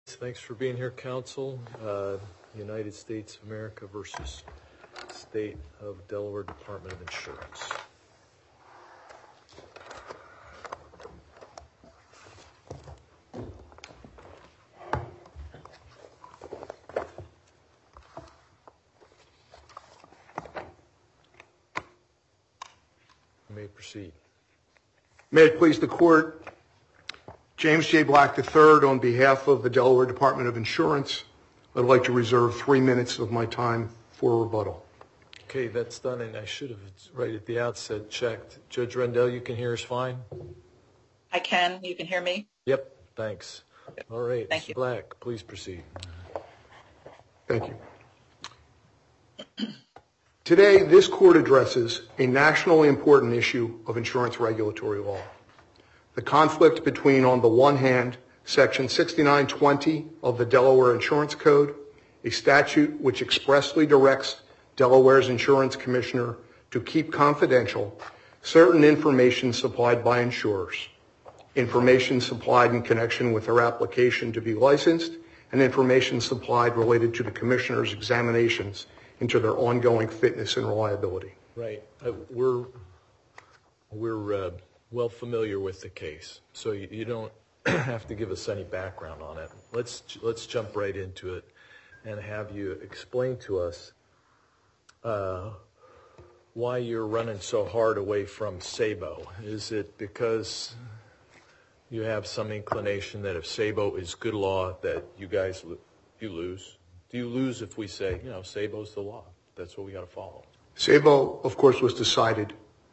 Thanks for being here, Counsel. United States of America versus State of Delaware Department of Insurance. You may proceed. May it please the Court, James J. Black III, on behalf of the Delaware Department of Insurance, I'd like to reserve 3 minutes of my time for rebuttal. Okay, that's done, and I should have, right at the outset, checked. Judge Rendell, you can hear us fine? I can. You can hear me? Yep, thanks. All right, Thank Mr. you. Black, please proceed. Thank you. Today, this Court addresses a nationally important issue of insurance regulatory law. The conflict between, on the one hand, Section 6920 of the Delaware Insurance Code, a statute which expressly directs Delaware's insurance commissioner to keep confidential certain information supplied by insurers, information supplied in connection with their application to be licensed, and information supplied related to the commissioner's examinations into their ongoing fitness and reliability. Right. We're well familiar with the case, so you don't have to give us any background on it. Let's jump right into it and have you explain to us why you're running so hard away from SABO. Is it because you have some inclination that if SABO is good law that you lose? Do you lose if we say, SABO's the law? That's what we got to follow. SABO, of course, was decided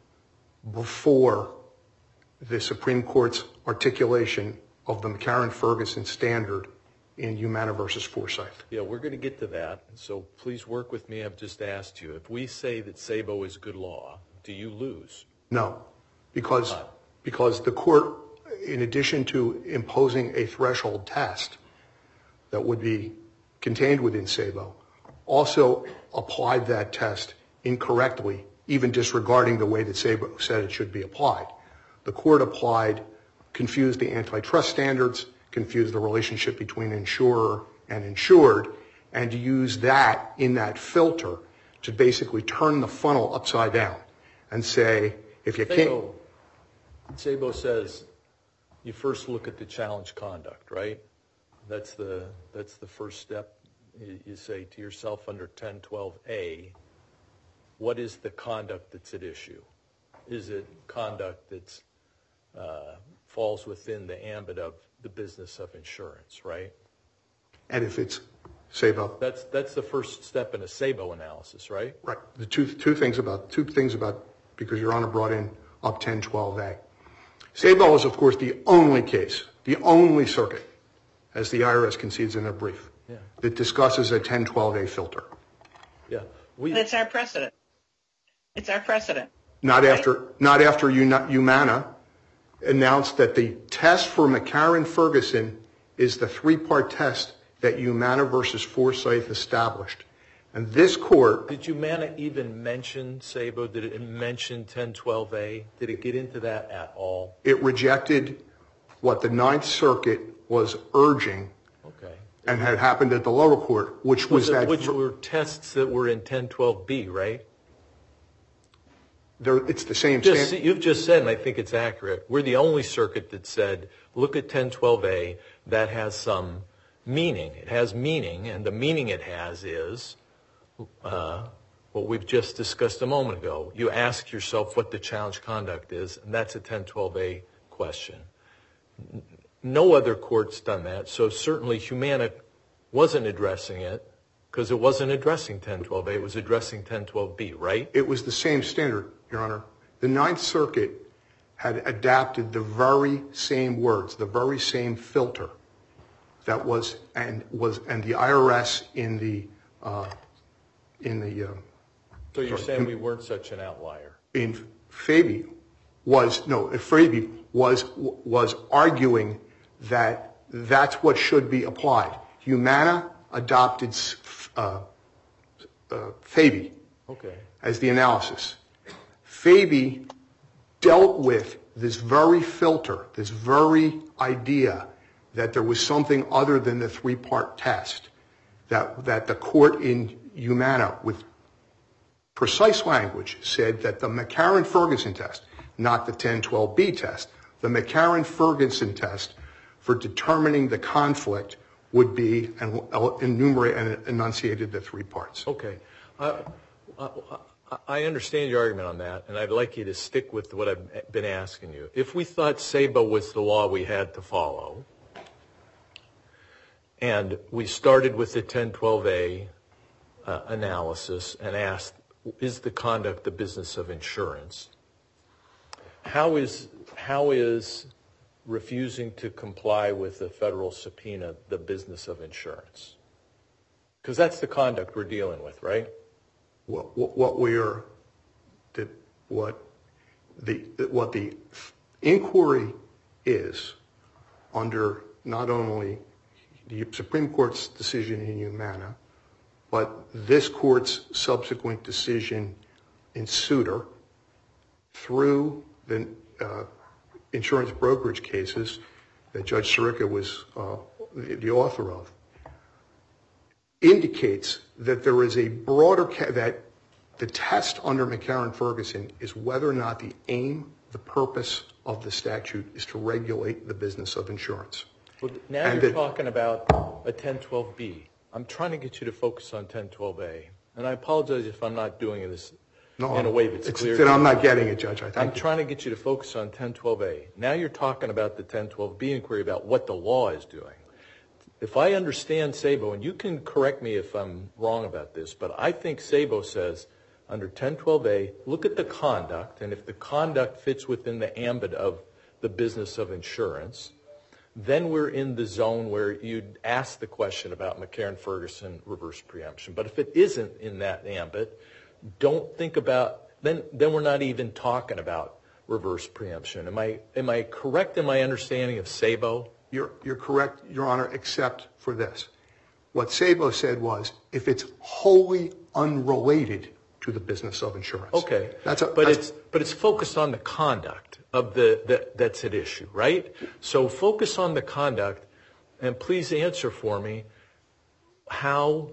before the Supreme Court's articulation of the McCarran-Ferguson standard in Humana versus Forsyth. Yeah, we're going to get to that, so please work with me. I've just asked you. If we say that SABO is good law, do you lose? No, because the Court, in addition to imposing a threshold test that would be contained within SABO, also applied that test incorrectly, even disregarding the way that SABO said it should be applied. The Court confused the antitrust standards, confused the relationship between insurer and insured, and used that in that filter to basically turn the funnel upside down and say, if you can't... SABO says you first look at the challenge conduct, right? That's the first step. You say to yourself under 1012A, what is the conduct that's at issue? Is it conduct that falls within the ambit of the business of insurance, right? And if it's SABO? That's the first step in a SABO analysis, right? Right. The two things about, because Your Honor brought in up 1012A. SABO is, of course, the only case, the only circuit, as the IRS concedes in their brief, that discusses a 1012A filter. Yeah. It's our precedent. It's our precedent. Not after Humana announced that the test for McCarran-Ferguson is the three-part test that Humana versus Forsyth established. And this Court... Did Humana even mention SABO? Did it mention 1012A? Did it get into that at all? It rejected what the Ninth Circuit was urging and had happened at the lower court, which was that... Which were tests that were in 1012B, right? It's the same standard. You've just said, and I think it's accurate, we're the only circuit that said, look at 1012A, that has some meaning. It has meaning, and the meaning it has is what we've just discussed a moment ago. You ask yourself what the challenge conduct is, and that's a 1012A question. No other court's done that, so certainly Humana wasn't addressing it because it wasn't addressing 1012A, it was addressing 1012B, right? It was the same standard, Your Honor. The Ninth Circuit had adapted the very same words, the very same filter that was and the IRS in the So you're saying we weren't such an outlier? In Faby was arguing that that's what should be applied. Humana adopted Faby as the analysis. Faby dealt with this very filter, this very idea that there was something other than the three-part test, that the court in Humana, with precise language, said that the McCarran-Ferguson test, not the 1012B test, the McCarran-Ferguson test for determining the conflict would be, and enumerate and enunciated the three parts. Okay. I understand your argument on that, and I'd like you to stick with what I've been asking you. If we thought SABO was the law we had to follow, and we started with the 1012A analysis and asked, is the conduct the business of insurance? How is refusing to comply with the federal subpoena the business of insurance? Because that's the conduct we're dealing with, right? What the inquiry is under not only the Supreme Court's decision in Humana, but this court's subsequent decision in Souter through the insurance brokerage cases that Judge Sirica was the author of, indicates that there is a broader, that the test under McCarran-Ferguson is whether or not the aim, the purpose of the statute is to regulate the business of insurance. Well, now you're talking about a 1012B. I'm trying to get you to focus on 1012A, and I apologize if I'm not doing this in a way that's clear. Then I'm not getting it, Judge. I'm trying to get you to focus on 1012A. Now you're talking about the 1012B inquiry about what the law is doing. If I understand SABO, and you can correct me if I'm wrong about this, but I think SABO says under 1012A, look at the conduct, and if the conduct fits within the ambit of the business of insurance, then we're in the zone where you'd ask the question about McCarran-Ferguson reverse preemption. But if it isn't in that ambit, don't think about, then we're not even talking about reverse preemption. Am I correct in my understanding of SABO? You're correct, Your Honor, except for this. What SABO said was, if it's wholly unrelated to the business of insurance. Okay, but it's focused on the conduct of that's at issue, right? So focus on the conduct, and please answer for me how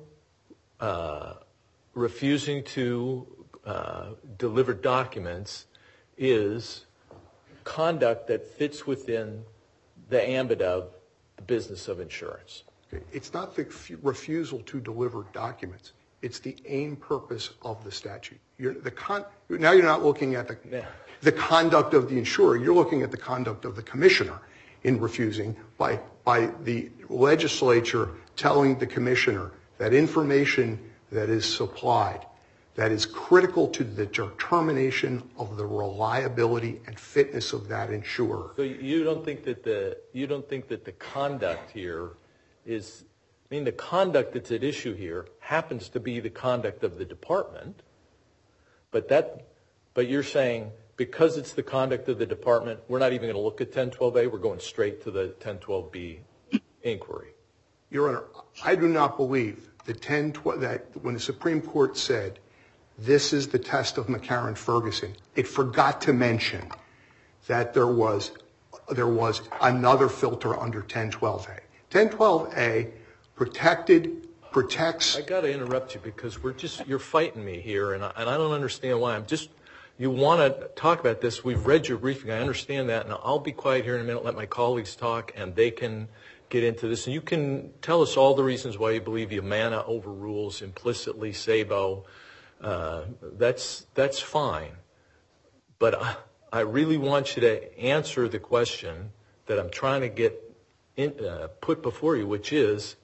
refusing to deliver documents is conduct that fits within the ambit of the business of insurance. It's not the refusal to deliver documents. It's the aim purpose of the statute. Now you're not looking at the conduct of the insurer. You're looking at the conduct of the commissioner in refusing by the legislature telling the commissioner that information that is supplied that is critical to the determination of the reliability and fitness of that insurer. So you don't think that the conduct here is, I mean, the conduct that's at issue here happens to be the conduct of the department, but you're saying because it's the conduct of the department, we're not even going to look at 1012A, we're going straight to the 1012B inquiry. Your Honor, I do not believe that when the Supreme Court said this is the test of McCarran-Ferguson, it forgot to mention that there was another filter under 1012A. 1012A protects. I got to interrupt you because you're fighting me here, and I don't understand why. You want to talk about this. We've read your briefing. I understand that, and I'll be quiet here in a minute, let my colleagues talk, and they can get into this. And you can tell us all the reasons why you believe Humana overrules implicitly SABO. That's fine. But I really want you to answer the question that I'm trying to get put before you, which is,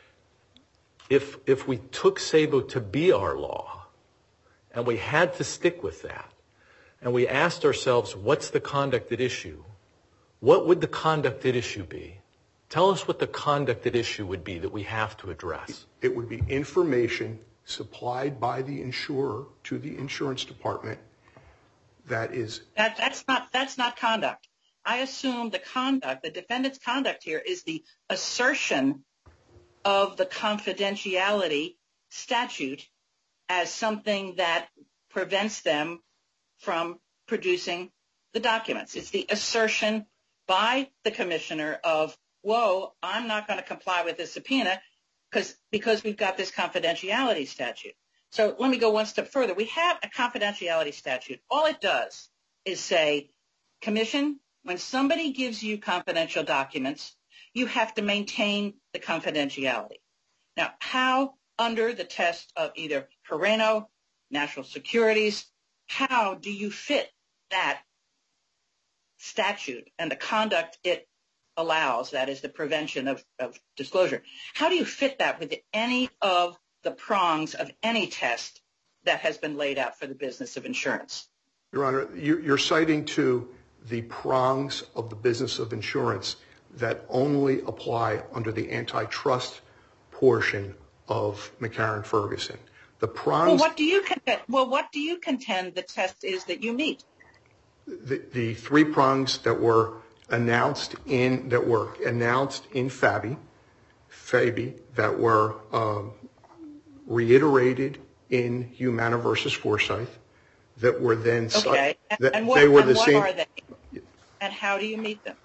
if we took SABO to be our law, and we had to stick with that, and we asked ourselves, what's the conduct at issue? What would the conduct at issue be? Tell us what the conduct at issue would be that we have to address. It would be information supplied by the insurer to the insurance department that is... That's not conduct. I assume the defendant's conduct here is the assertion of the confidentiality statute as something that prevents them from producing the documents. It's the assertion by the commissioner of whoa, I'm not going to comply with this subpoena because we've got this confidentiality statute. So let me go one step further. We have a confidentiality statute. All it does is say, Commission, when somebody gives you confidential documents, you have to maintain the confidentiality. Now, how, under the test of either Perrano, National Securities, how do you fit that statute and the conduct it allows, that is the prevention of disclosure, how do you fit that with any of the prongs of any test that has been laid out for the business of insurance? Your Honor, you're citing to the prongs of the business of insurance that only apply under the antitrust portion of McCarran-Ferguson. The prongs. Well, what do you contend the test is that you meet? The three prongs that were announced in FABI, that were reiterated in Humana versus Forsyth, that were then okay. And what are they? And how do you meet them?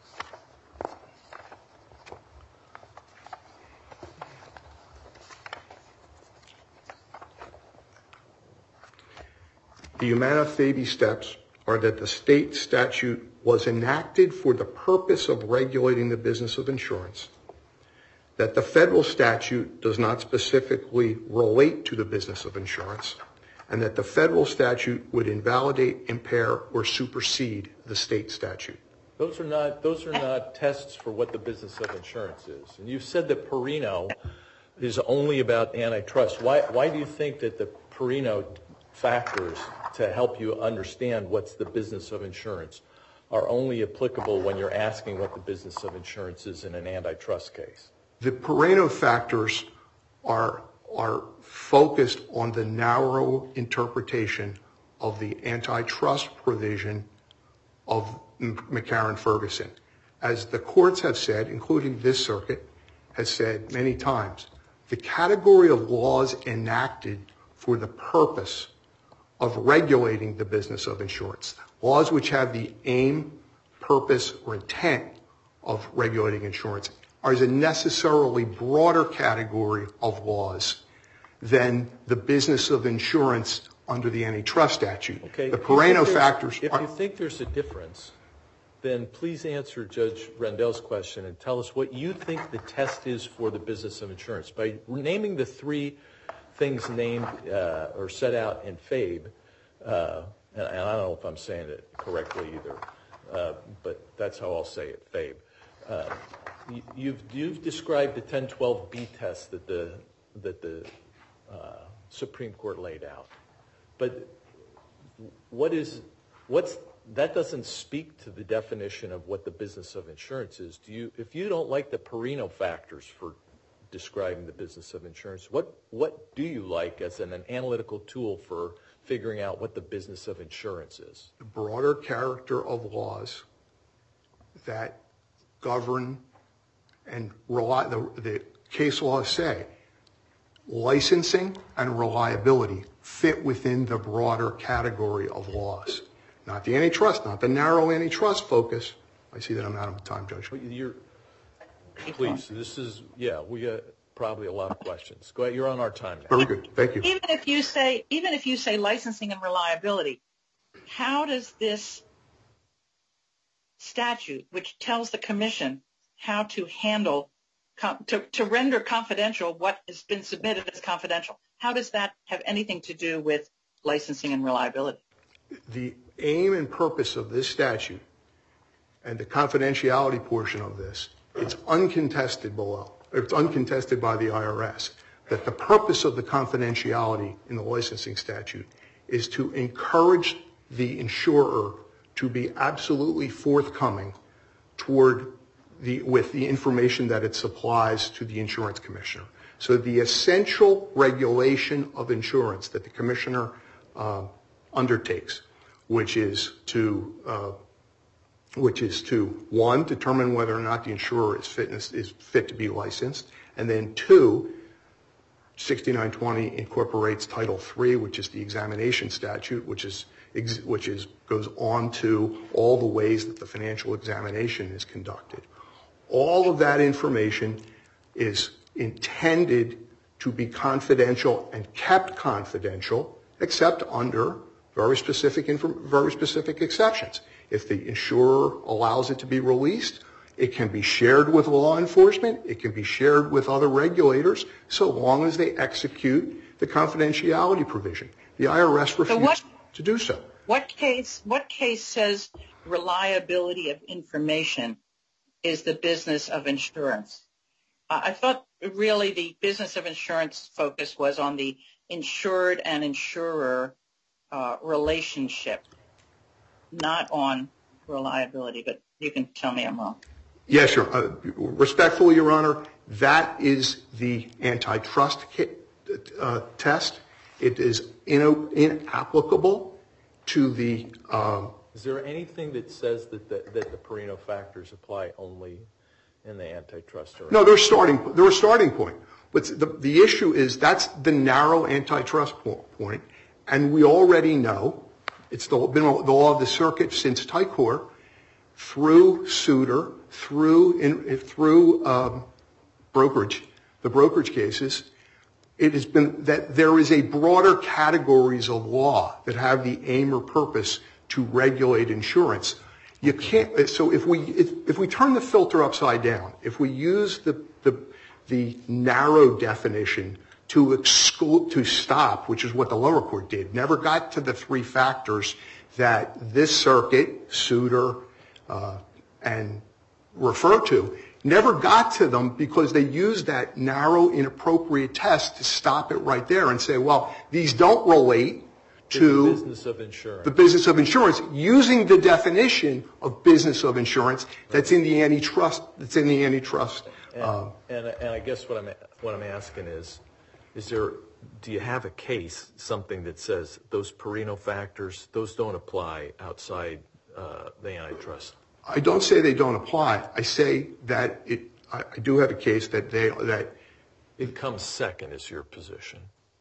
The Humana-FABI steps are that the state statute was enacted for the purpose of regulating the business of insurance, that the federal statute does not specifically relate to the business of insurance, and that the federal statute would invalidate, impair, or supersede the state statute. Those are not tests for what the business of insurance is. And you said that Perrano is only about antitrust. Why do you think that the Perrano factors to help you understand what's the business of insurance are only applicable when you're asking what the business of insurance is in an antitrust case? The Perrano factors are focused on the narrow interpretation of the antitrust provision of McCarran-Ferguson. As the courts have said, including this circuit, has said many times, the category of laws enacted for the purpose of regulating the business of insurance, laws which have the aim, purpose, or intent of regulating insurance, are a necessarily broader category of laws than the business of insurance under the antitrust statute. Okay. The Perrano factors If you think there's a difference, then please answer Judge Rendell's question and tell us what you think the test is for the business of insurance. By naming the three things named or set out in FABE, and I don't know if I'm saying it correctly either, but that's how I'll say it, FABE. You've described the 1012B test that the Supreme Court laid out, but that doesn't speak to the definition of what the business of insurance is. If you don't like the Perrano factors for describing the business of insurance, what do you like as an analytical tool for figuring out what the business of insurance is? The broader character of laws that govern and rely, the case laws say, licensing and reliability fit within the broader category of laws. Not the antitrust, not the narrow antitrust focus. I see that I'm out of time, Judge. Please, we got probably a lot of questions. Go ahead, you're on our time now. Very good, thank you. Even if you say licensing and reliability, how does this statute, which tells the commission how to handle, to render confidential what has been submitted as confidential, how does that have anything to do with licensing and reliability? The aim and purpose of this statute and the confidentiality portion of this, it's uncontested below. It's uncontested by the IRS that the purpose of the confidentiality in the licensing statute is to encourage the insurer to be absolutely forthcoming with the information that it supplies to the insurance commissioner. So the essential regulation of insurance that the commissioner undertakes, which is to one, determine whether or not the insurer is fit to be licensed, and then two, 6920 incorporates Title III, which is the examination statute, which goes on to all the ways that the financial examination is conducted. all of that information is intended to be confidential and kept confidential, except under very specific exceptions. If the insurer allows it to be released, it can be shared with law enforcement, it can be shared with other regulators, so long as they execute the confidentiality provision. The IRS refused to do so. What case says reliability of information is the business of insurance? I thought really the business of insurance focus was on the insured and insurer relationship, not on reliability, but you can tell me I'm wrong. Yes, sure. Respectfully, Your Honor, that is the antitrust test. It is inapplicable to the... Is there anything that says that the Perino factors apply only in the antitrust? No, they're a starting point. But the issue is that's the narrow antitrust point, and we already know, it's been the law of the circuit since Tycor, through Souter, through brokerage, the brokerage cases, it has been that there is a broader categories of law that have the aim or purpose to regulate insurance. You can't. So if we turn the filter upside down, if we use the narrow definition to exclude, to stop, which is what the lower court did, never got to the three factors that this circuit, Souter, and refer to, never got to them because they used that narrow, inappropriate test to stop it right there and say, well, these don't relate to the business of insurance. The business of insurance, using the definition of business of insurance that's in the antitrust. That's in the antitrust. And I guess what I'm asking is there? Do you have a case, something that says those Perino factors, those don't apply outside the antitrust? I don't say they don't apply. I say that I do have a case that it comes second is your position.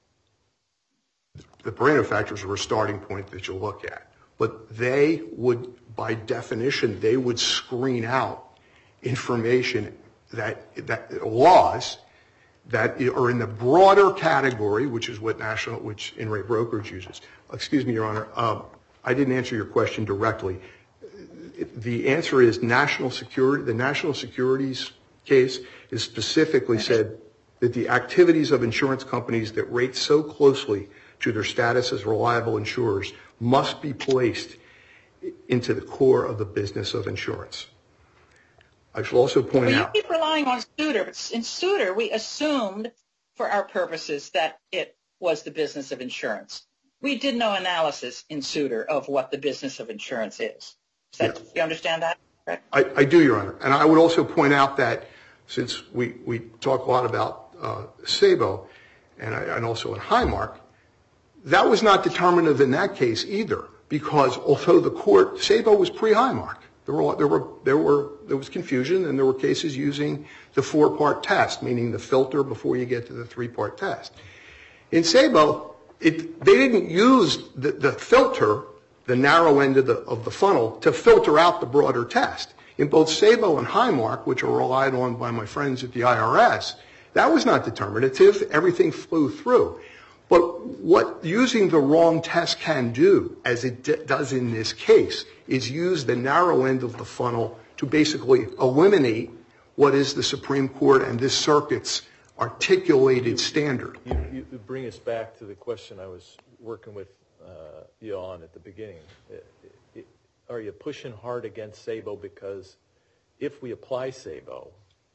The Perino factors are a starting point that you look at, but they would, by definition, they would screen out information that laws that are in the broader category, which is which in-rate brokerage uses. Excuse me, Your Honor. I didn't answer your question directly. The answer is national security. The national securities case is specifically said that the activities of insurance companies that rate so closely to their status as reliable insurers must be placed into the core of the business of insurance. I should also point out... You keep relying on Souter, but in Souter we assumed for our purposes that it was the business of insurance. We did no analysis in Souter of what the business of insurance is. You understand that? Correct? I do, Your Honor. And I would also point out that since we talk a lot about SABO and also in Highmark, that was not determinative in that case either, because although the court, SABO was pre-Highmark. There was confusion, and there were cases using the four-part test, meaning the filter before you get to the three-part test. In SABO, they didn't use the filter, the narrow end of the funnel, to filter out the broader test. In both SABO and Highmark, which are relied on by my friends at the IRS, that was not determinative. Everything flew through. But what using the wrong test can do, as it does in this case, is use the narrow end of the funnel to basically eliminate what is the Supreme Court and this circuit's articulated standard. You bring us back to the question I was working with you on at the beginning. Are you pushing hard against SABO because if we apply SABO,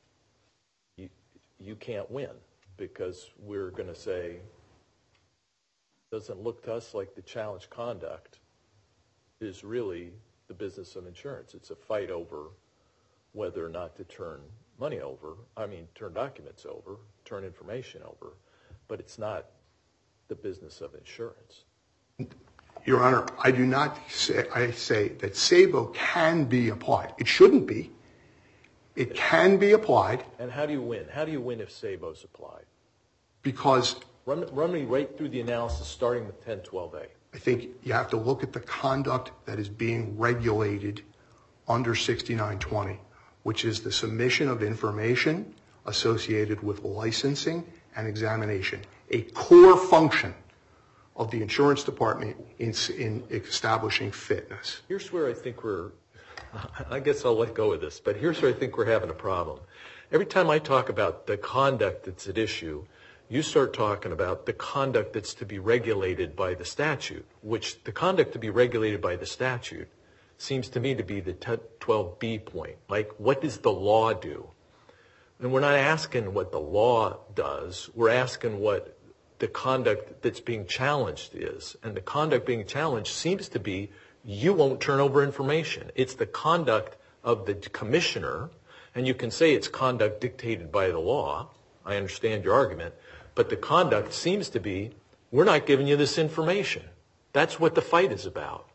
you can't win because we're going to say, doesn't look to us like the challenge conduct is really the business of insurance. It's a fight over whether or not to turn money over, turn documents over, turn information over, but it's not the business of insurance. Your Honor, I do not say, I say that SABO can be applied. It shouldn't be. It can be applied. And how do you win? How do you win if SABO's applied? Because... Run me right through the analysis starting with 1012A. I think you have to look at the conduct that is being regulated under 6920, which is the submission of information associated with licensing and examination, a core function of the insurance department in establishing fitness. Here's where I think I guess I'll let go of this, but here's where I think we're having a problem. Every time I talk about the conduct that's at issue, you start talking about the conduct that's to be regulated by the statute, which the conduct to be regulated by the statute seems to me to be the 12B point. Like, what does the law do? And we're not asking what the law does. We're asking what the conduct that's being challenged is. And the conduct being challenged seems to be you won't turn over information. It's the conduct of the commissioner, and you can say it's conduct dictated by the law. I understand your argument. But the conduct seems to be, we're not giving you this information. That's what the fight is about.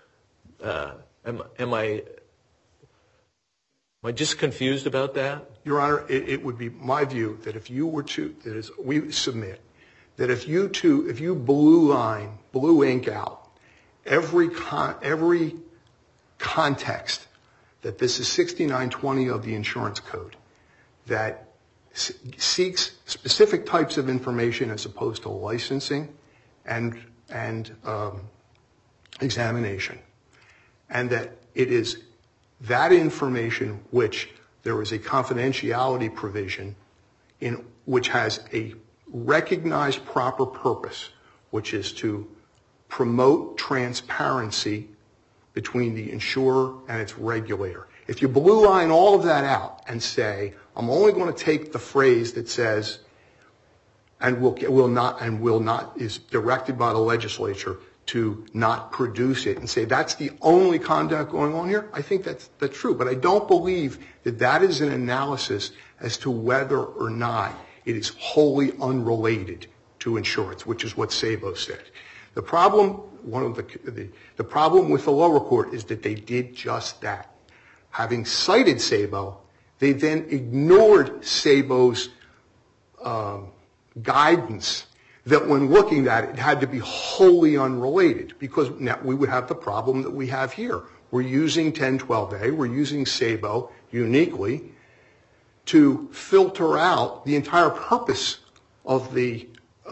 Am I just confused about that? Your Honor, it would be my view that if you were to, we submit, that if you blue ink out every context that this is 6920 of the insurance code that seeks specific types of information as opposed to licensing and examination, and that it is that information which there is a confidentiality provision in which has a recognized proper purpose, which is to promote transparency between the insurer and its regulator. If you blue line all of that out and say, I'm only going to take the phrase that says, and will not is directed by the legislature to not produce it, and say that's the only conduct going on here, I think that's true. But I don't believe that that is an analysis as to whether or not it is wholly unrelated to insurance, which is what Sabo said. The problem with the lower court is that they did just that. Having cited Sabo, they then ignored Sabo's guidance that when looking at it, it had to be wholly unrelated, because now we would have the problem that we have here. We're using 1012A, we're using Sabo uniquely to filter out the entire purpose of the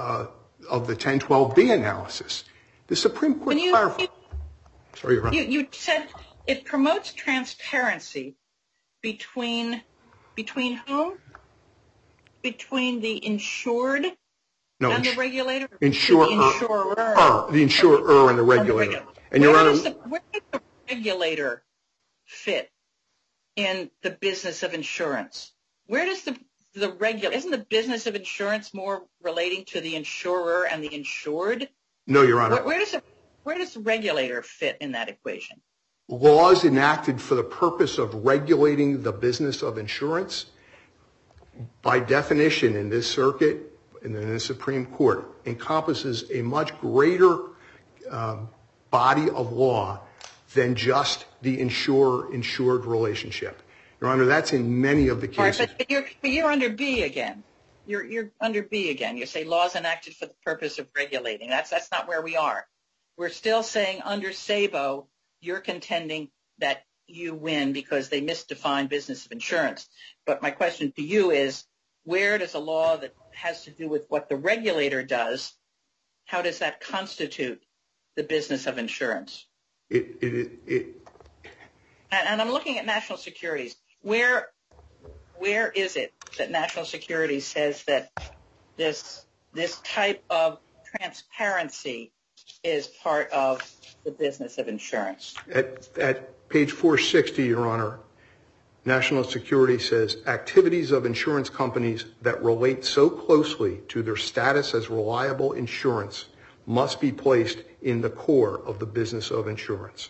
1012B analysis. The Supreme Court clarified. Sorry, Your Honor. You said it promotes transparency between whom? Between the insured and the regulator? The insurer and the regulator. And Your Honor, where does the regulator fit in the business of insurance? Where does the regulator, isn't the business of insurance more relating to the insurer and the insured? No, Your Honor. Where does the regulator fit in that equation? Laws enacted for the purpose of regulating the business of insurance, by definition in this circuit and in the Supreme Court, encompasses a much greater body of law than just the insurer-insured relationship. Your Honor, that's in many of the cases. Right, but you're under B again. You're under B again. You say laws enacted for the purpose of regulating. That's not where we are. We're still saying under Sabo, you're contending that you win because they misdefine business of insurance. But my question to you is, where does a law that has to do with what the regulator does, how does that constitute the business of insurance? And I'm looking at national securities. Where is it that national security says that this type of transparency is part of the business of insurance? At page 460, Your Honor, national security says activities of insurance companies that relate so closely to their status as reliable insurance must be placed in the core of the business of insurance.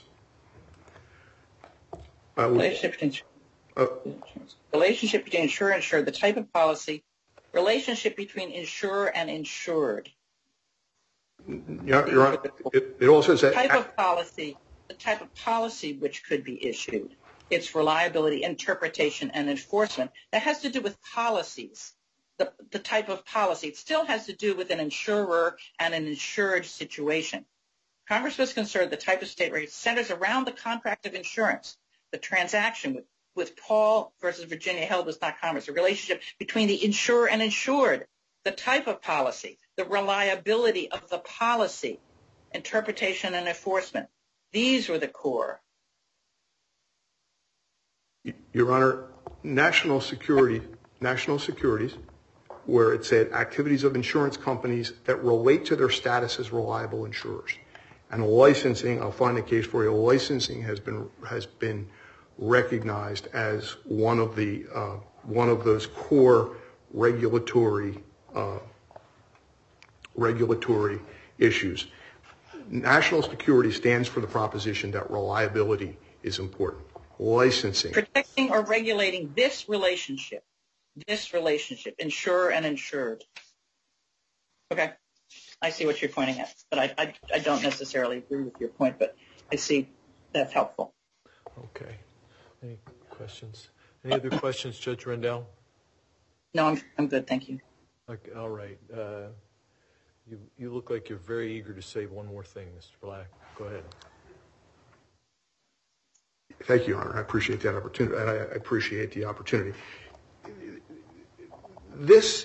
Relationship between insurer and insured, the type of policy, relationship between insurer and insured. Your Honor, it also says the type of policy which could be issued, its reliability, interpretation, and enforcement. That has to do with policies. The type of policy. It still has to do with an insurer and an insured situation. Congress was concerned the type of state rate centers around the contract of insurance, the transaction with Paul versus Virginia held was not commerce, the relationship between the insurer and insured, the type of policy, the reliability of the policy, interpretation and enforcement. These were the core. Your Honor, national securities, where it said activities of insurance companies that relate to their status as reliable insurers. And licensing, I'll find a case for you, licensing has been recognized as one of those core regulatory issues. National security stands for the proposition that reliability is important. Licensing. Protecting or regulating this relationship, insurer and insured. Okay, I see what you're pointing at, but I don't necessarily agree with your point, but I see that's helpful. Okay. Any questions? Any other questions, Judge Rendell? No, I'm good, thank you. Okay, all right. You look like you're very eager to say one more thing, Mr. Black. Go ahead. Thank you, Your Honor. I appreciate that opportunity. I appreciate the opportunity. This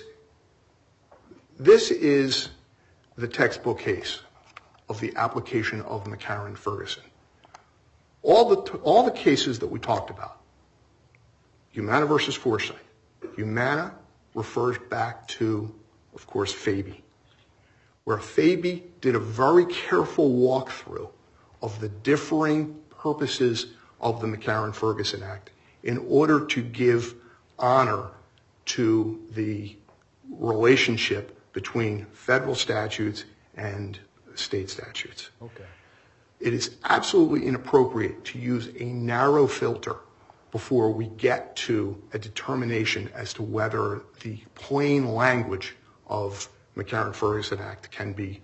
is the textbook case of the application of McCarran-Ferguson. All the cases that we talked about, Humana versus Forsyth. Humana refers back to, of course, Faby, where Faby did a very careful walkthrough of the differing purposes of the McCarran-Ferguson Act in order to give honor to the relationship between federal statutes and state statutes. Okay. It is absolutely inappropriate to use a narrow filter before we get to a determination as to whether the plain language of McCarran-Ferguson Act can be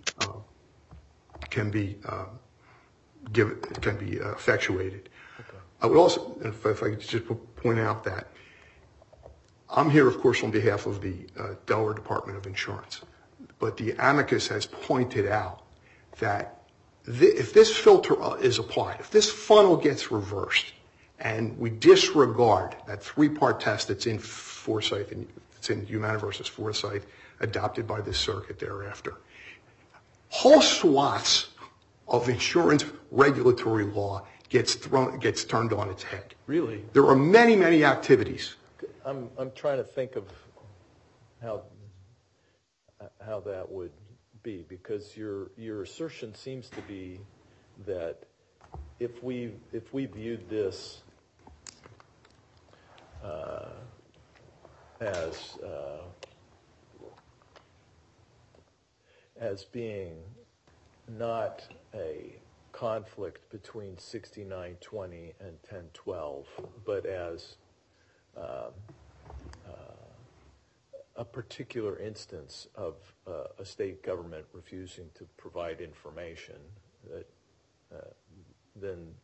effectuated. Okay. I would also, if I could just point out that I'm here, of course, on behalf of the Delaware Department of Insurance, but the amicus has pointed out that if this filter is applied, if this funnel gets reversed, and we disregard that three-part test that's in Forsyth, and it's in Humana versus Forsyth, adopted by this circuit thereafter, whole swaths of insurance regulatory law gets turned on its head. Really? There are many, many activities. I'm trying to think of how that would be, because your assertion seems to be that if we viewed this as being not a conflict between 6920 and 1012, but as a particular instance of a state government refusing to provide information, then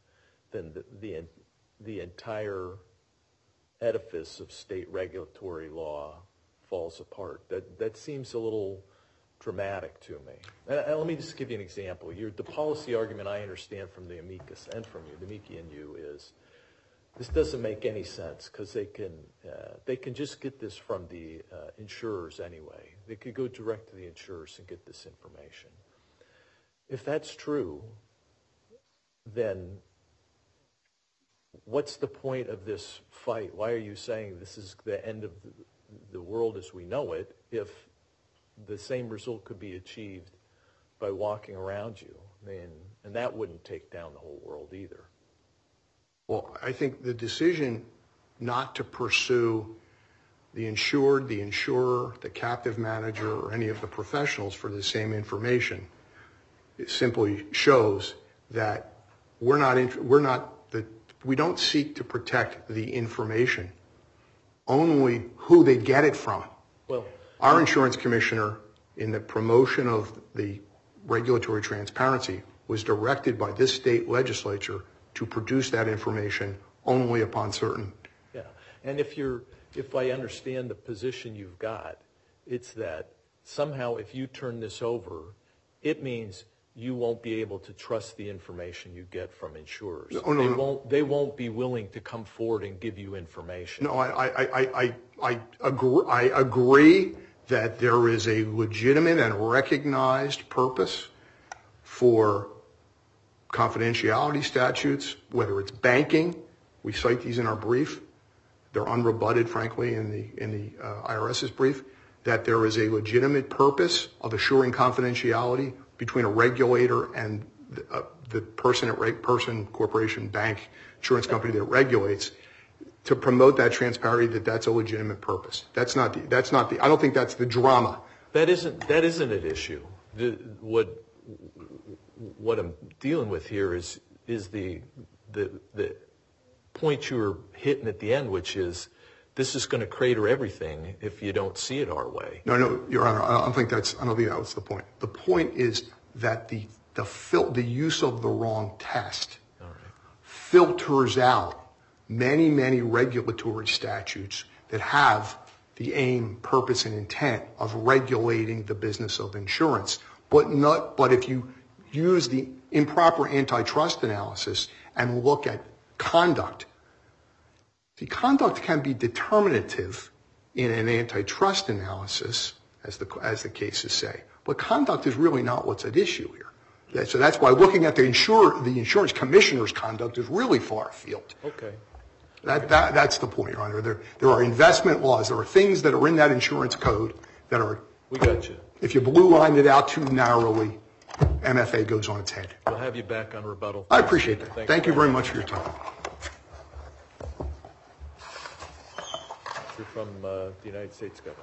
the entire edifice of state regulatory law falls apart. That seems a little dramatic to me. Let me just give you an example. The policy argument I understand from the amicus and from you, the amici and you, is this doesn't make any sense because they can just get this from the insurers anyway. They could go direct to the insurers and get this information. If that's true, then what's the point of this fight? Why are you saying this is the end of the world as we know it if the same result could be achieved by walking around you? And that wouldn't take down the whole world either. Well, I think the decision not to pursue the insured, the insurer, the captive manager, or any of the professionals for the same information, it simply shows that we don't seek to protect the information, only who they get it from. Well, our insurance commissioner, in the promotion of the regulatory transparency, was directed by this state legislature to produce that information only upon certain. Yeah, and if I understand the position you've got, it's that somehow if you turn this over, it means you won't be able to trust the information you get from insurers. They won't be willing to come forward and give you information. No, I agree that there is a legitimate and recognized purpose for confidentiality statutes, whether it's banking. We cite these in our brief. They're unrebutted, frankly, in the IRS's brief, that there is a legitimate purpose of assuring confidentiality between a regulator and the person, corporation, bank, insurance company that regulates, to promote that transparency, that's a legitimate purpose. That's not the. I don't think that's the drama. That isn't an issue. What I'm dealing with here is the point you were hitting at the end, which is this is going to crater everything if you don't see it our way. No, Your Honor, I don't think that was the point. The point is that the use of the wrong test filters out many regulatory statutes that have the aim, purpose, and intent of regulating the business of insurance. But if you use the improper antitrust analysis and look at conduct, the conduct can be determinative in an antitrust analysis, as the cases say. But conduct is really not what's at issue here. So that's why looking at the insurance commissioner's conduct is really far afield. Okay. That's the point, Your Honor. There are investment laws. There are things that are in that insurance code that are. We got you. If you blue lined it out too narrowly, MFA goes on its head. We'll have you back on rebuttal. I appreciate that. Thank you very much for your time. You're from the United States government.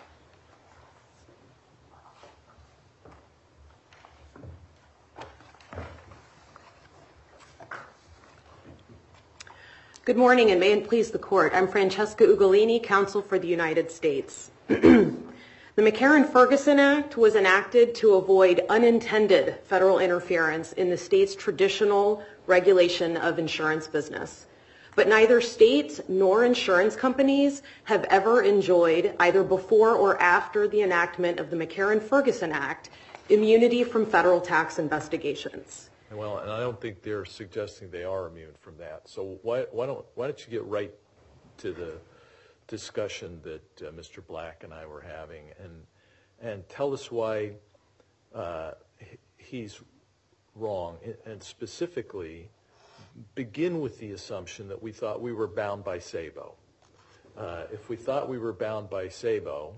Good morning, and may it please the Court. I'm Francesca Ugolini, counsel for the United States. The McCarran-Ferguson Act was enacted to avoid unintended federal interference in the state's traditional regulation of insurance business. But neither states nor insurance companies have ever enjoyed, either before or after the enactment of the McCarran-Ferguson Act, immunity from federal tax investigations. Well, and I don't think they're suggesting they are immune from that. So why don't you get right to the discussion that Mr. Black and I were having, and tell us why he's wrong, and specifically begin with the assumption that we thought we were bound by SABO. If we thought we were bound by SABO,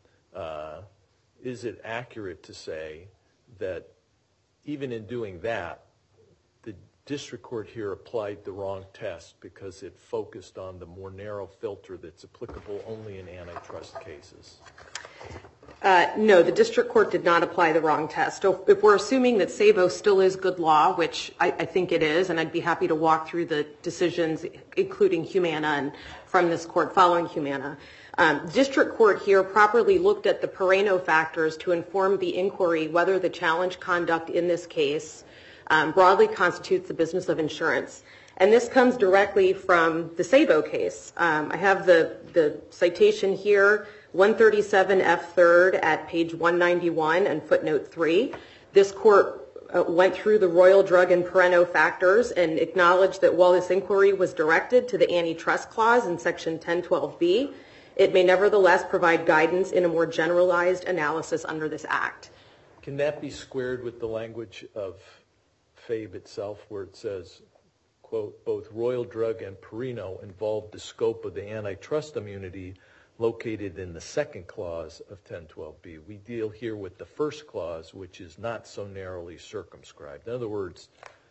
is it accurate to say that even in doing that, the district court here applied the wrong test because it focused on the more narrow filter that's applicable only in antitrust cases? No, the district court did not apply the wrong test. So if we're assuming that SABO still is good law, which I think it is, and I'd be happy to walk through the decisions, including Humana and from this court following Humana, district court here properly looked at the Pereno factors to inform the inquiry whether the challenge conduct in this case broadly constitutes the business of insurance. And this comes directly from the SABO case. I have the citation here, 137 F3rd at page 191 and footnote 3. This court went through the Royal Drug and Pereno factors and acknowledged that while this inquiry was directed to the antitrust clause in section 1012B, it may nevertheless provide guidance in a more generalized analysis under this act. Can that be squared with the language of FABE itself, where it says, quote, both Royal Drug and Pereno involved the scope of the antitrust immunity located in the second clause of 1012B. We deal here with the first clause, which is not so narrowly circumscribed. In other words,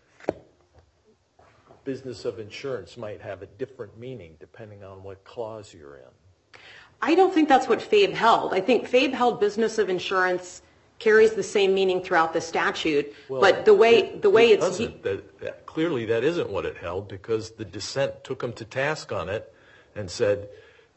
business of insurance might have a different meaning depending on what clause you're in. I don't think that's what FABE held. I think FABE held business of insurance carries the same meaning throughout the statute, well, but the way it's clearly that isn't what it held, because the dissent took them to task on it and said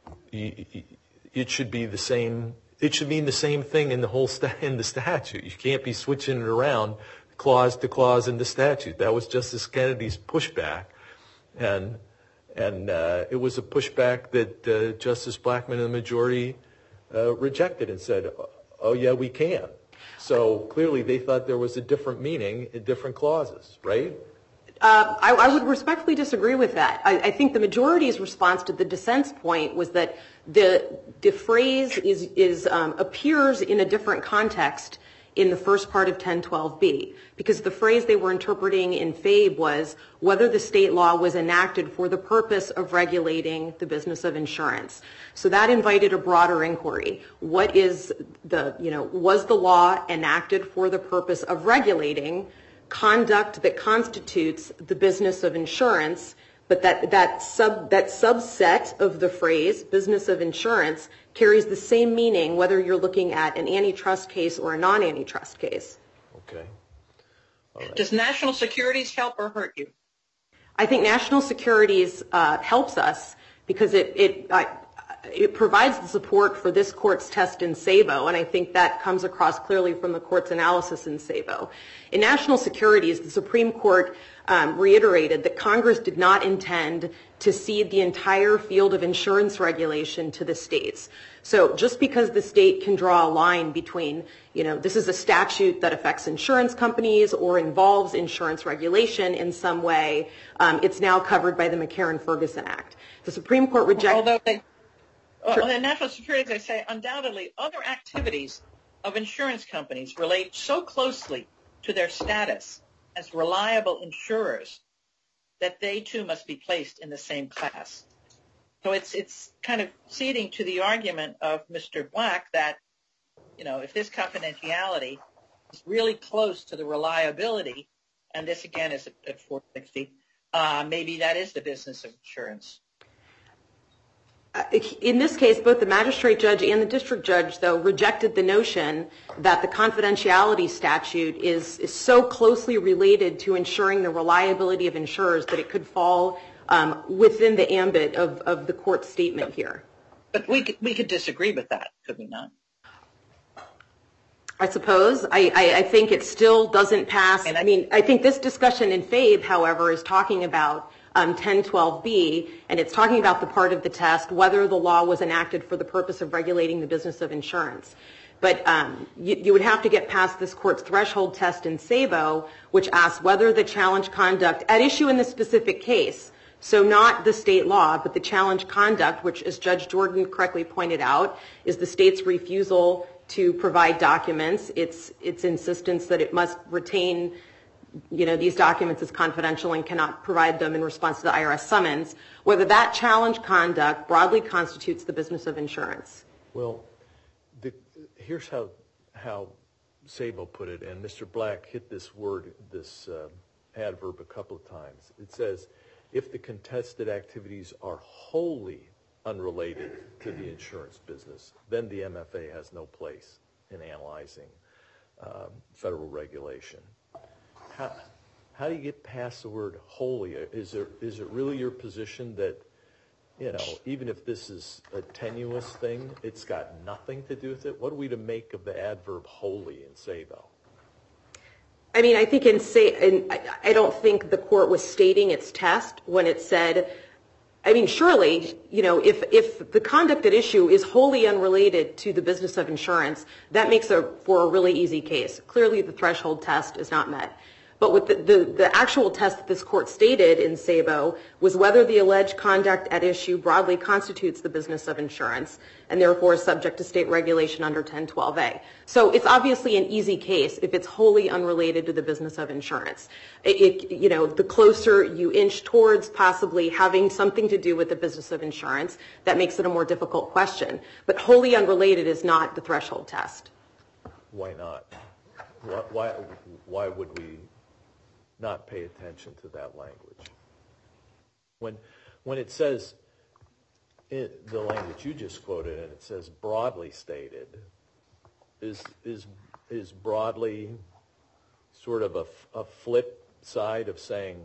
it should be the same. It should mean the same thing in the whole in the statute. You can't be switching it around clause to clause in the statute. That was Justice Kennedy's pushback, and it was a pushback that Justice Blackmun and the majority rejected and said, "Oh yeah, we can." So clearly they thought there was a different meaning in different clauses, right? I would respectfully disagree with that. I think the majority's response to the dissent's point was that the phrase appears in a different context in the first part of 1012B, because the phrase they were interpreting in FABE was whether the state law was enacted for the purpose of regulating the business of insurance. So that invited a broader inquiry. What is was the law enacted for the purpose of regulating conduct that constitutes the business of insurance, but that subset of the phrase, business of insurance, carries the same meaning whether you're looking at an antitrust case or a non-antitrust case. Okay. All right. Does national securities help or hurt you? I think national securities helps us because it provides the support for this court's test in SABO, and I think that comes across clearly from the court's analysis in SABO. In national securities, the Supreme Court reiterated that Congress did not intend to cede the entire field of insurance regulation to the states. So just because the state can draw a line between, this is a statute that affects insurance companies or involves insurance regulation in some way, it's now covered by the McCarran-Ferguson Act. The Supreme Court rejected... Well, in national securities, I say undoubtedly other activities of insurance companies relate so closely to their status as reliable insurers that they too must be placed in the same class. So it's kind of ceding to the argument of Mr. Black that, if this confidentiality is really close to the reliability, and this again is at 460, maybe that is the business of insurance. In this case, both the magistrate judge and the district judge, though, rejected the notion that the confidentiality statute is so closely related to ensuring the reliability of insurers that it could fall within the ambit of the court's statement here. But we could disagree with that, could we not? I suppose. I think it still doesn't pass. I think this discussion in FABE, however, is talking about 1012B, and it's talking about the part of the test, whether the law was enacted for the purpose of regulating the business of insurance. But you would have to get past this court's threshold test in SABO, which asks whether the challenge conduct at issue in the specific case, so not the state law, but the challenge conduct, which, as Judge Jordan correctly pointed out, is the state's refusal to provide documents, its insistence that it must retain these documents as confidential and cannot provide them in response to the IRS summons, whether that challenge conduct broadly constitutes the business of insurance. Well, here's how Sabo put it, and Mr. Black hit this word, this adverb a couple of times. It says, if the contested activities are wholly unrelated to the insurance business, then the MFA has no place in analyzing federal regulation. How do you get past the word wholly? Is it really your position that, even if this is a tenuous thing, it's got nothing to do with it? What are we to make of the adverb wholly in Sabo? I think I don't think the court was stating its test when it said, surely, if the conduct at issue is wholly unrelated to the business of insurance, that makes for a really easy case. Clearly, the threshold test is not met. But with the actual test that this court stated in Sabo was whether the alleged conduct at issue broadly constitutes the business of insurance and therefore is subject to state regulation under 1012A. So it's obviously an easy case if it's wholly unrelated to the business of insurance. The closer you inch towards possibly having something to do with the business of insurance, that makes it a more difficult question. But wholly unrelated is not the threshold test. Why not? Why would we not pay attention to that language? When it says, the language you just quoted, and it says broadly stated, is broadly sort of a flip side of saying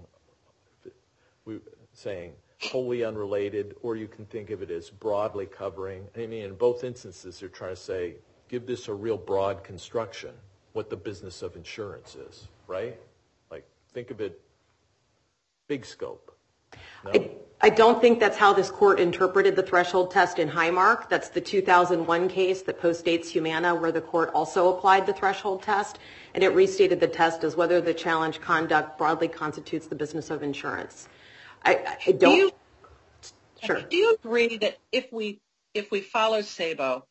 wholly unrelated, or you can think of it as broadly covering. In both instances, they're trying to say, give this a real broad construction, what the business of insurance is, right? Think of it big scope. No? I don't think that's how this court interpreted the threshold test in Highmark. That's the 2001 case that postdates Humana, where the court also applied the threshold test, and it restated the test as whether the challenge conduct broadly constitutes the business of insurance. Sure. Do you agree that if we follow SABO,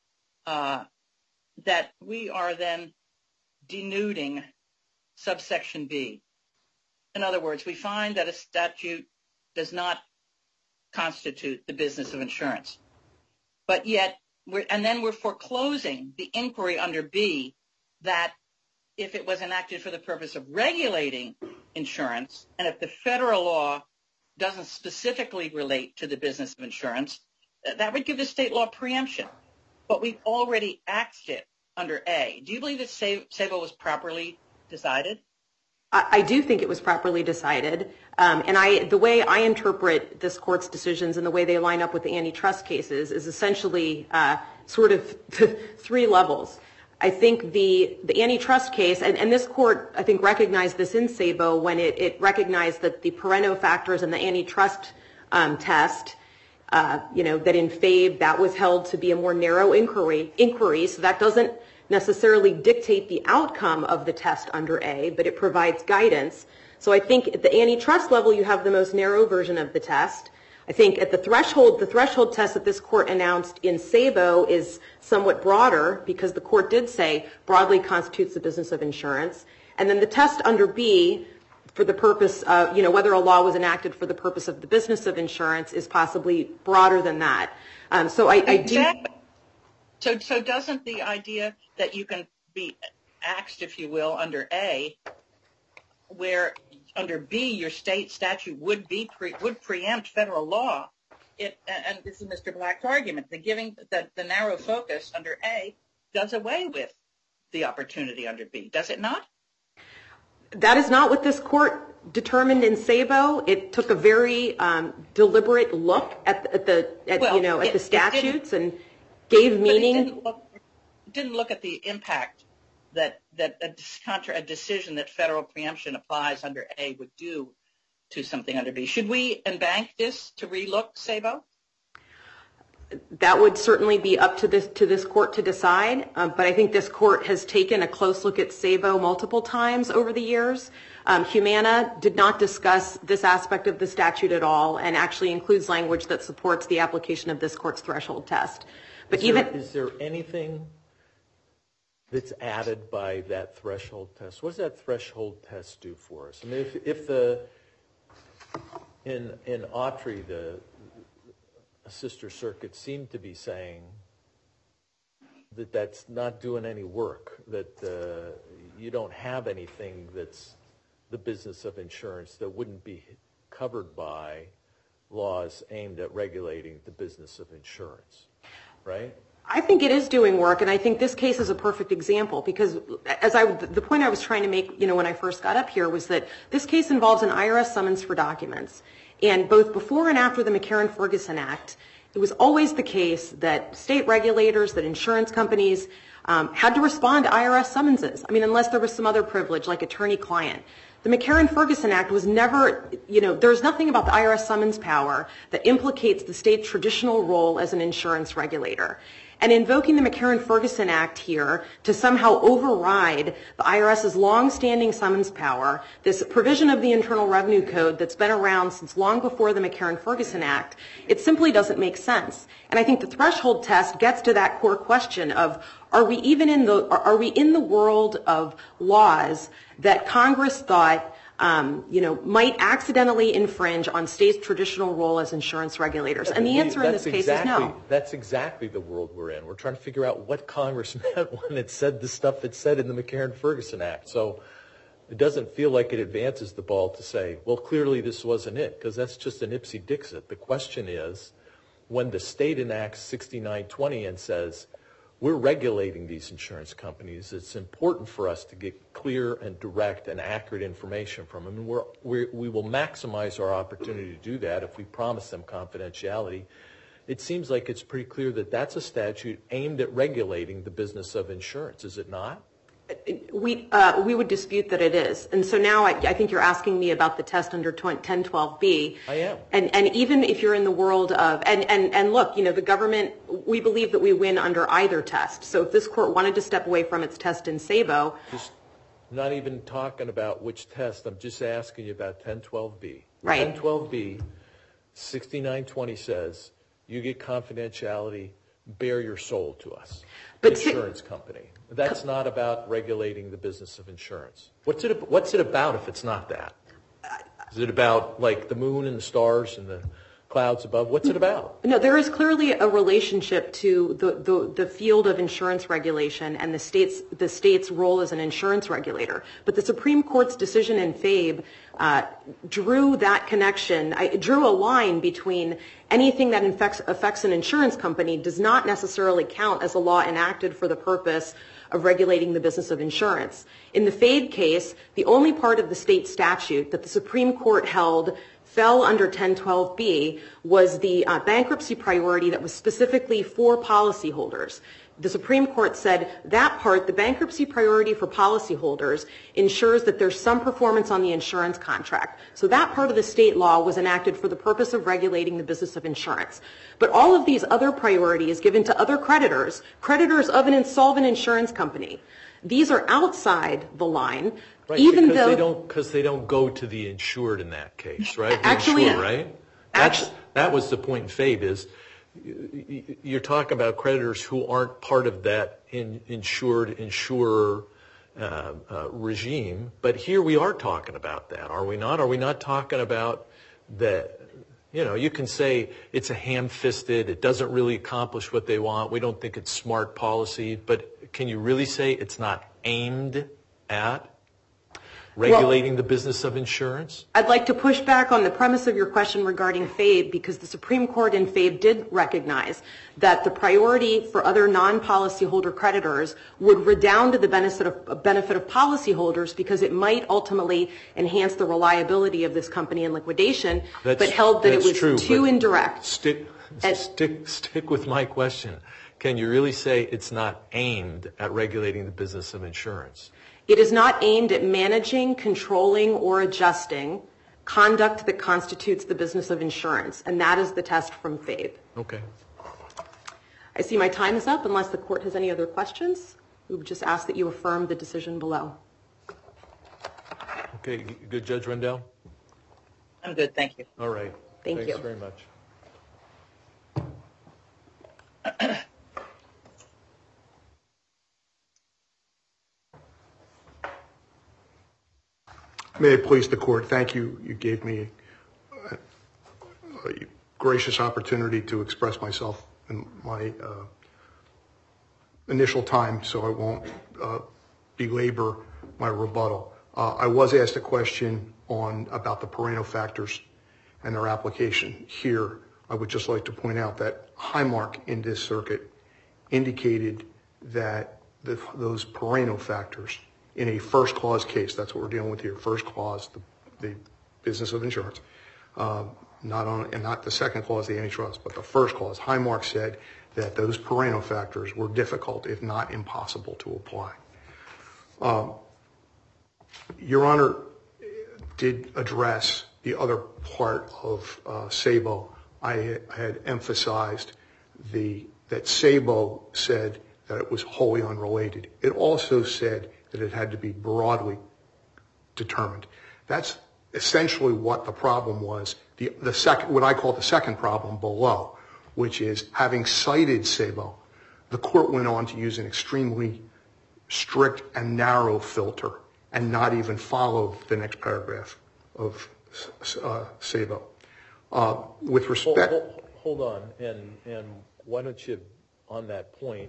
that we are then denuding subsection B? In other words, we find that a statute does not constitute the business of insurance, but yet we're foreclosing the inquiry under B that if it was enacted for the purpose of regulating insurance, and if the federal law doesn't specifically relate to the business of insurance, that would give the state law preemption. But we've already axed it under A. Do you believe that SABO was properly decided? I do think it was properly decided. And the way I interpret this court's decisions and the way they line up with the antitrust cases is essentially sort of three levels. I think the antitrust case, and this court, I think, recognized this in SABO when it recognized that the Pareto factors and the antitrust test, that in FABE, that was held to be a more narrow inquiry. So that doesn't necessarily dictate the outcome of the test under A, but it provides guidance. So I think at the antitrust level, you have the most narrow version of the test. I think at the threshold test that this court announced in SABO is somewhat broader because the court did say broadly constitutes the business of insurance. And then the test under B for the purpose of, whether a law was enacted for the purpose of the business of insurance is possibly broader than that. So I do. So doesn't the idea that you can be axed, if you will, under A, where under B your state statute would preempt federal law, and this is Mr. Black's argument, the narrow focus under A does away with the opportunity under B, does it not? That is not what this court determined in SABO. It took a very deliberate look at the statutes and gave meaning. It didn't look at the impact that a decision that federal preemption applies under A would do to something under B. Should we embank this to relook SABO? That would certainly be up to this court to decide, but I think this court has taken a close look at SABO multiple times over the years. Humana did not discuss this aspect of the statute at all and actually includes language that supports the application of this court's threshold test. But is there anything that's added by that threshold test? What does that threshold test do for us? I mean, if in Autry, the sister circuit seemed to be saying that that's not doing any work, that you don't have anything that's the business of insurance that wouldn't be covered by laws aimed at regulating the business of insurance, right? I think it is doing work, and I think this case is a perfect example because the point I was trying to make, when I first got up here was that this case involves an IRS summons for documents. And both before and after the McCarran-Ferguson Act, it was always the case that state regulators, that insurance companies had to respond to IRS summonses. I mean, unless there was some other privilege like attorney-client. The McCarran-Ferguson Act was never, there's nothing about the IRS summons power that implicates the state's traditional role as an insurance regulator. And invoking the McCarran-Ferguson Act here to somehow override the IRS's longstanding summons power, this provision of the Internal Revenue Code that's been around since long before the McCarran-Ferguson Act, it simply doesn't make sense. And I think the threshold test gets to that core question of, are we in the world of laws that Congress thought might accidentally infringe on states' traditional role as insurance regulators? And the answer in this case is no. That's exactly the world we're in. We're trying to figure out what Congress meant when it said the stuff it said in the McCarran-Ferguson Act. So it doesn't feel like it advances the ball to say, well, clearly this wasn't it, because that's just an Ipsy-Dixit. The question is, when the state enacts 6920 and says, we're regulating these insurance companies, it's important for us to get clear and direct and accurate information from them. And we will maximize our opportunity to do that if we promise them confidentiality. It seems like it's pretty clear that that's a statute aimed at regulating the business of insurance, is it not? We would dispute that it is. And so now I think you're asking me about the test under 1012B. I am. And even if you're in the world of, and look, the government, we believe that we win under either test. So if this court wanted to step away from its test in SABO. Just not even talking about which test. I'm just asking you about 1012B. Right. 1012B, 6920 says you get confidentiality, bare your soul to us. But insurance company. That's not about regulating the business of insurance. What's it about if it's not that? Is it about like the moon and the stars and the clouds above? What's it about? No, there is clearly a relationship to the field of insurance regulation and the state's role as an insurance regulator. But the Supreme Court's decision in FABE drew that connection, drew a line between anything that affects an insurance company does not necessarily count as a law enacted for the purpose of regulating the business of insurance. In the FABE case, the only part of the state statute that the Supreme Court held fell under 1012B was the bankruptcy priority that was specifically for policyholders. The Supreme Court said that part, the bankruptcy priority for policyholders, ensures that there's some performance on the insurance contract. So that part of the state law was enacted for the purpose of regulating the business of insurance. But all of these other priorities given to other creditors of an insolvent insurance company, these are outside the line. Right, even because they don't go to the insured in that case, right? Actually, insured, right? That was the point in FABE is you're talking about creditors who aren't part of that insurer regime. But here we are talking about that, are we not? Are we not talking about that? You can say it's a ham-fisted, it doesn't really accomplish what they want, we don't think it's smart policy, but can you really say it's not aimed at regulating the business of insurance? I'd like to push back on the premise of your question regarding FABE because the Supreme Court in FABE did recognize that the priority for other non-policyholder creditors would redound to the benefit of policyholders because it might ultimately enhance the reliability of this company in liquidation, but held that it was too indirect. Stick with my question. Can you really say it's not aimed at regulating the business of insurance? It is not aimed at managing, controlling, or adjusting conduct that constitutes the business of insurance, and that is the test from FABE. Okay. I see my time is up. Unless the court has any other questions, we would just ask that you affirm the decision below. Okay, good, Judge Rendell? I'm good, thank you. All right. Thank you. Thanks very much. May it please the court, thank you. You gave me a gracious opportunity to express myself in my initial time, so I won't belabor my rebuttal. I was asked a question about the Pareto factors and their application here. I would just like to point out that Highmark in this circuit indicated that those Pareto factors in a first clause case, that's what we're dealing with here, first clause, the business of insurance, not the second clause, the antitrust, but the first clause. Highmark said that those Pareto factors were difficult, if not impossible, to apply. Your Honor did address the other part of SABO. I had emphasized that SABO said that it was wholly unrelated. It also said that it had to be broadly determined. That's essentially what the problem was. The second, what I call the second problem below, which is having cited SABO, the court went on to use an extremely strict and narrow filter and not even follow the next paragraph of SABO. With respect... Hold on, and why don't you, on that point,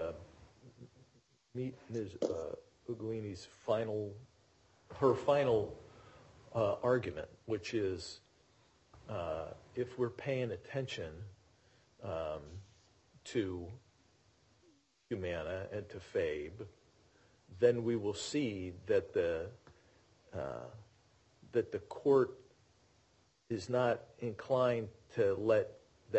meet Ms. Uglini's final argument, which is if we're paying attention to Humana and to FABE, then we will see that the court is not inclined to let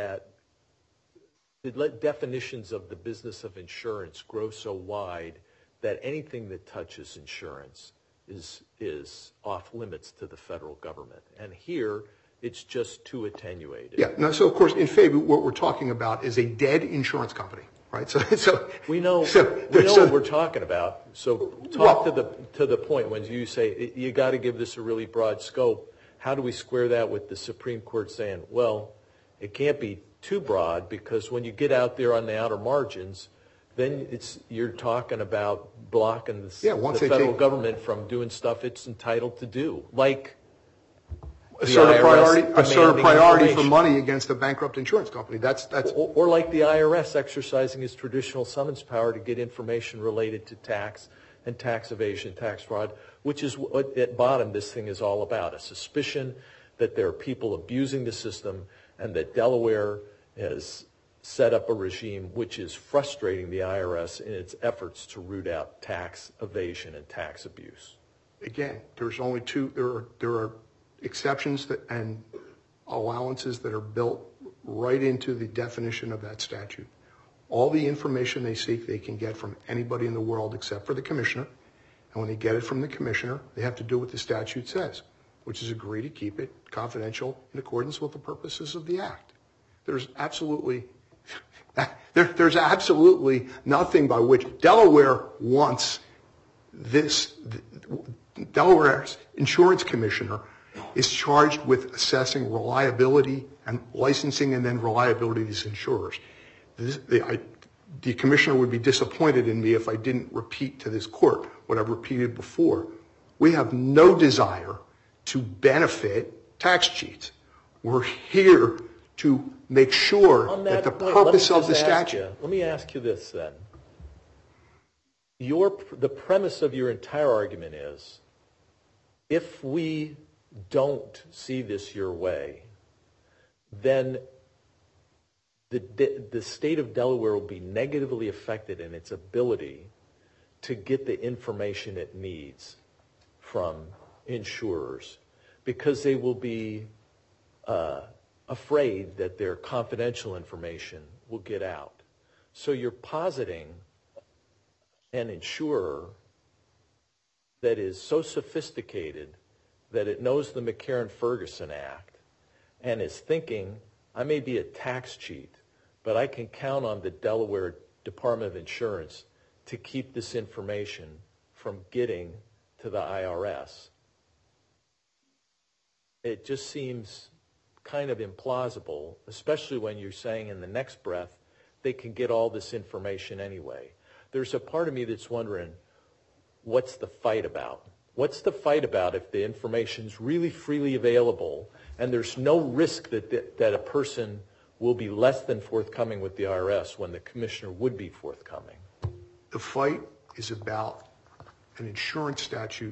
definitions of the business of insurance grow so wide that anything that touches insurance is off limits to the federal government. And here, it's just too attenuated. Yeah. No, so, of course, in FABE, what we're talking about is a dead insurance company, right? So we know what we're talking about. So talk to the point when you say you got to give this a really broad scope. How do we square that with the Supreme Court saying, well, it can't be too broad because when you get out there on the outer margins, then you're talking about blocking the federal government from doing stuff it's entitled to do, like assert a priority for money against a bankrupt insurance company. That's or like the IRS exercising its traditional summons power to get information related to tax and tax evasion, tax fraud, which is what at bottom this thing is all about, a suspicion that there are people abusing the system and that Delaware has set up a regime which is frustrating the IRS in its efforts to root out tax evasion and tax abuse. Again, there's only two. There are exceptions and allowances that are built right into the definition of that statute. All the information they seek, they can get from anybody in the world except for the commissioner. And when they get it from the commissioner, they have to do what the statute says, which is agree to keep it confidential in accordance with the purposes of the act. There's absolutely nothing by which Delaware wants this. Delaware's insurance commissioner is charged with assessing reliability and licensing and then reliability of these insurers. The commissioner would be disappointed in me if I didn't repeat to this court what I've repeated before. We have no desire to benefit tax cheats. We're here to make sure that the purpose of the statute. Let me ask you this then. The premise of your entire argument is if we don't see this your way, then the state of Delaware will be negatively affected in its ability to get the information it needs from insurers because they will be afraid that their confidential information will get out. So you're positing an insurer that is so sophisticated that it knows the McCarran-Ferguson Act and is thinking, I may be a tax cheat, but I can count on the Delaware Department of Insurance to keep this information from getting to the IRS. It just seems kind of implausible, especially when you're saying in the next breath, they can get all this information anyway. There's a part of me that's wondering, what's the fight about? What's the fight about if the information's really freely available and there's no risk that a person will be less than forthcoming with the IRS when the commissioner would be forthcoming? The fight is about an insurance statute,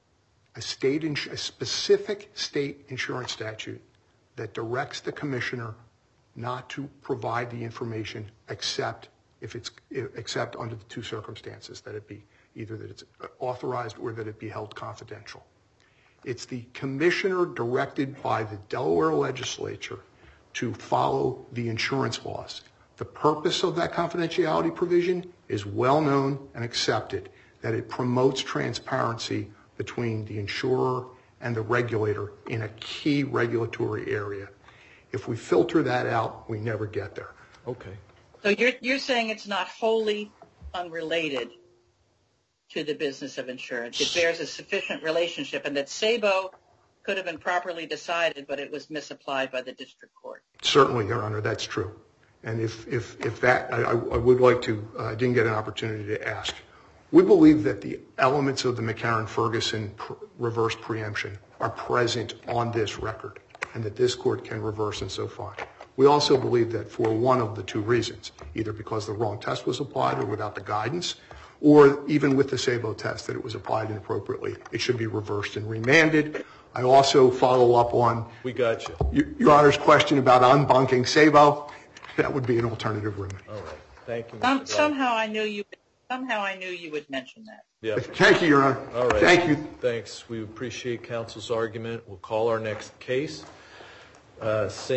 a specific state insurance statute that directs the commissioner not to provide the information except under the two circumstances, that it be either that it's authorized or that it be held confidential. It's the commissioner directed by the Delaware legislature to follow the insurance laws. The purpose of that confidentiality provision is well known and accepted, that it promotes transparency between the insurer and the regulator in a key regulatory area. If we filter that out, we never get there. Okay. So you're saying it's not wholly unrelated to the business of insurance. It bears a sufficient relationship, and that SABO could have been properly decided, but it was misapplied by the district court. Certainly, Your Honor, that's true. And if that, I would like to, I didn't get an opportunity to ask. We believe that the elements of the McCarran-Ferguson reverse preemption are present on this record, and that this court can reverse and so far. We also believe that for one of the two reasons, either because the wrong test was applied or without the guidance, or even with the SABO test that it was applied inappropriately, it should be reversed and remanded. I also follow up on we got you. Your Honor's question about unbunking SABO. That would be an alternative remedy. All right. Thank you, Mr. Somehow I knew you would mention that. Yeah. Thank you, Your Honor. All right. Thank you. Thanks. We appreciate counsel's argument. We'll call our next case.